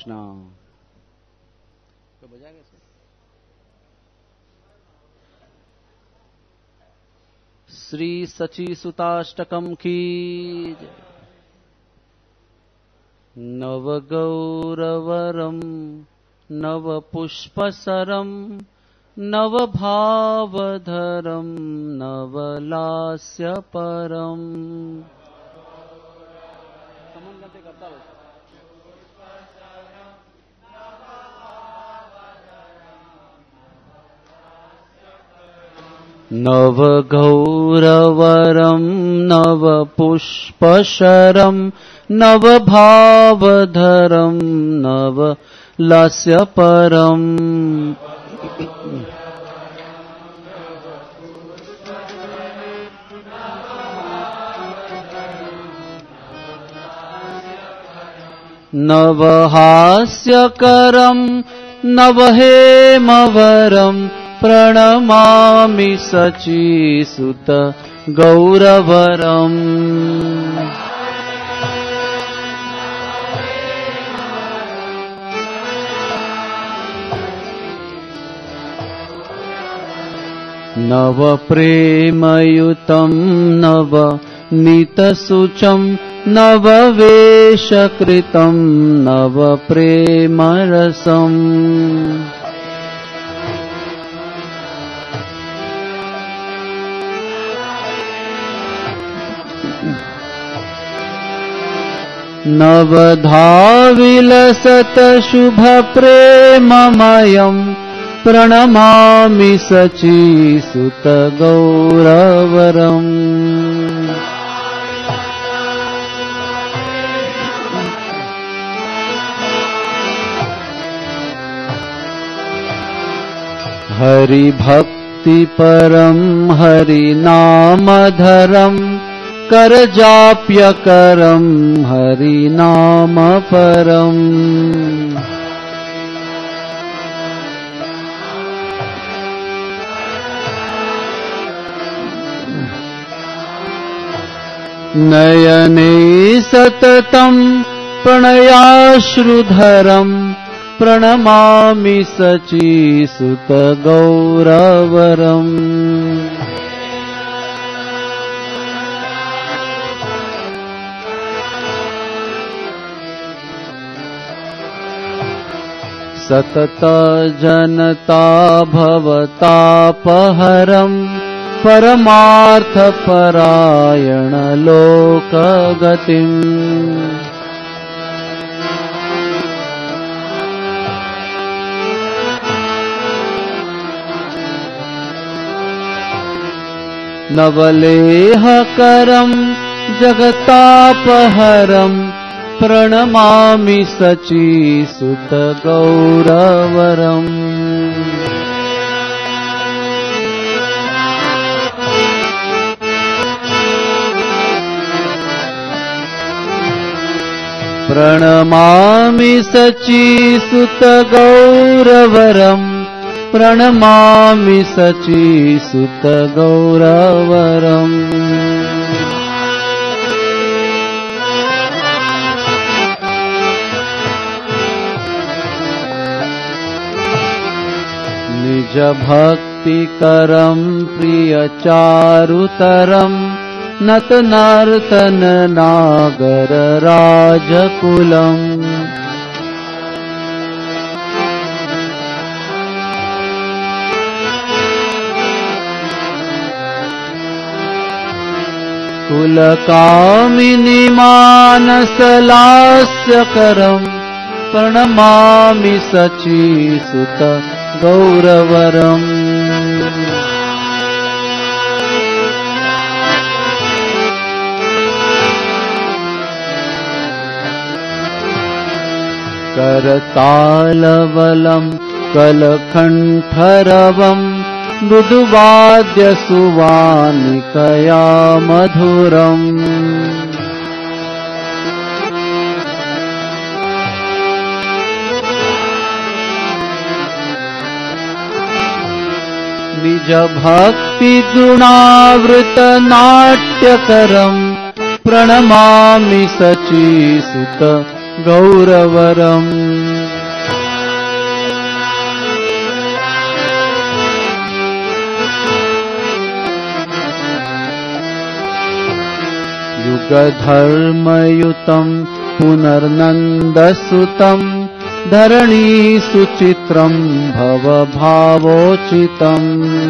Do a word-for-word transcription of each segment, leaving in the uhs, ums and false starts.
कृष्ण। तो बजा कैसे? श्री सची सुताष्टकम की जय। नव गौरवरम नव पुष्पसरम नव भावधरम नव लास्य परम। नव गौरवरम नव पुष्पशरम नव भावधरम नव लास्य परम। नव हास्यकरम नव हेमवरम प्रणमामि सचीसुत गौरवरम। नव प्रेमयुतं नव नीतसुचं नव वेशकृतं नव प्रेमरसम्। नवधा विलसत शुभ प्रेममयं प्रणमामि सचीसुत गौरवरम्। हरि भक्ति परम हरि नामधरम करजाप्यकरम हरि नाम परम। नयने सततं प्रणयाश्रुधरम प्रणमामि सचीसुत गौरवरम्। सतत जनता भवतापहरम् परमार्थपरायण लोकगतिम्। नवलेहकरं जगतापहरं प्रणमामि सचीसुत गौरवरम्। प्रणमामि सचीसुत गौरवरम् प्रणमामि सचीसुत गौरवरम्। निज भक्तिकरं प्रियचारुतरं नतनर्तन नागर राजकुलम्। कुलकामिनी मानसलास्यकरं प्रणमामि सचीसुत गौरवरम्। करतालवलं कलकण्ठरवम् मृदुवाद्यसुवानिकया मधुरम्। निज भक्ति गुणावृत नाट्यकरं प्रणमामि सचीसुत गौरवरम् युगधर्मयुतम् पुनर्नन्दसुतम् धरणीसुचित्रम् भवभावोचितम्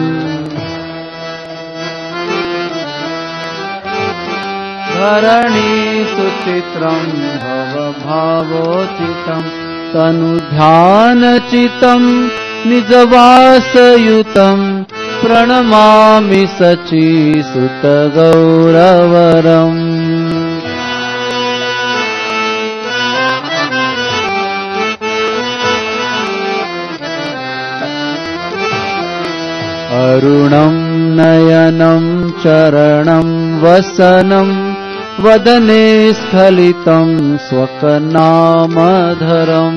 धरणीसुचित्रम् भवभावोचितम् तनुध्यानचितम् निजवासयुतम् प्रणमामि सचीसुतगौरवरम् अरुणं नयनं चरणं वसनं वदने स्खलितं स्वकनामधरम्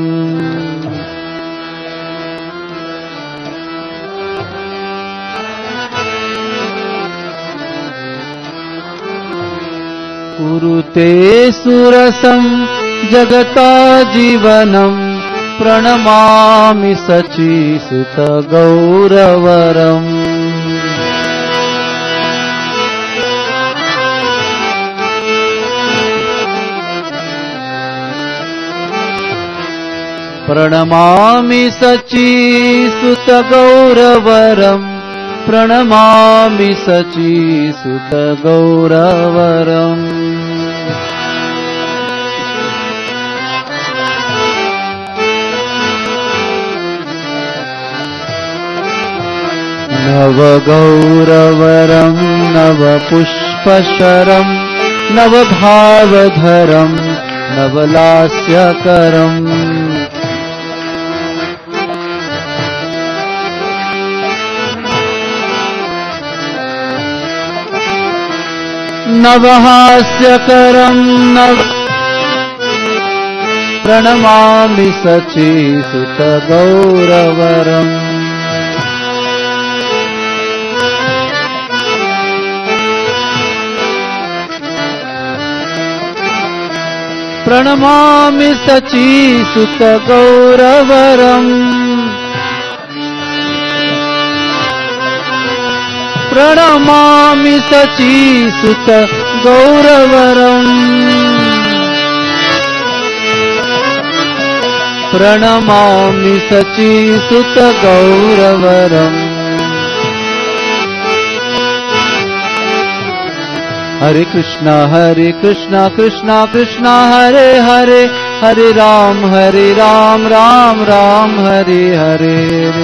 कुरुते सुरसं जगता जीवनम् प्रणमामि सचीसुतगौरवरम् प्रणमामि सचीसुतगौरवरम् प्रणमामि सचीसुतगौरवरम् नवगौरवरम् नवपुष्पशरम् नवभावधरम् नवलास्यकरम् नवहास्यकरम् नव प्रणमामि सचीसुतगौरवरम् प्रणमामि सचीसुतगौरवरम् प्रणमामि सचीसुतगौरवरम् प्रणमामि सचीसुतगौरवरम् हरे कृष्णा हरे कृष्णा कृष्णा कृष्णा हरे हरे हरे राम हरे राम राम राम हरे हरे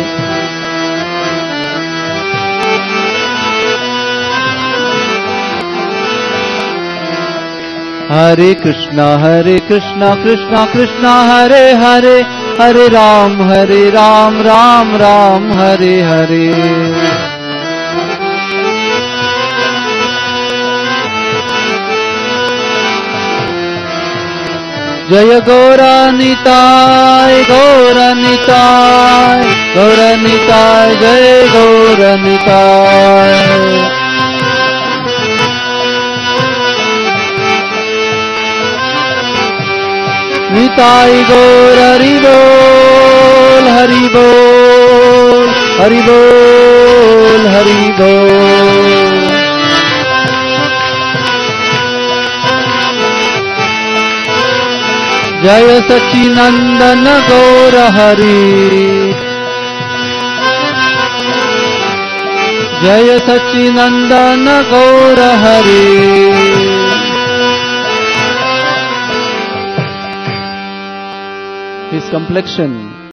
हरे कृष्णा हरे कृष्णा कृष्णा कृष्णा हरे हरे हरे राम हरे राम राम राम हरे हरे जय गौरनिताय गौरनिताय गौरनिताय जय गौरनिताय निताय गौर हरि बोल हरि बोल हरि बोल हरि बोल जय सच्चिनंदन गौर हरि जय सच्चिनंदन गौर हरि His complexion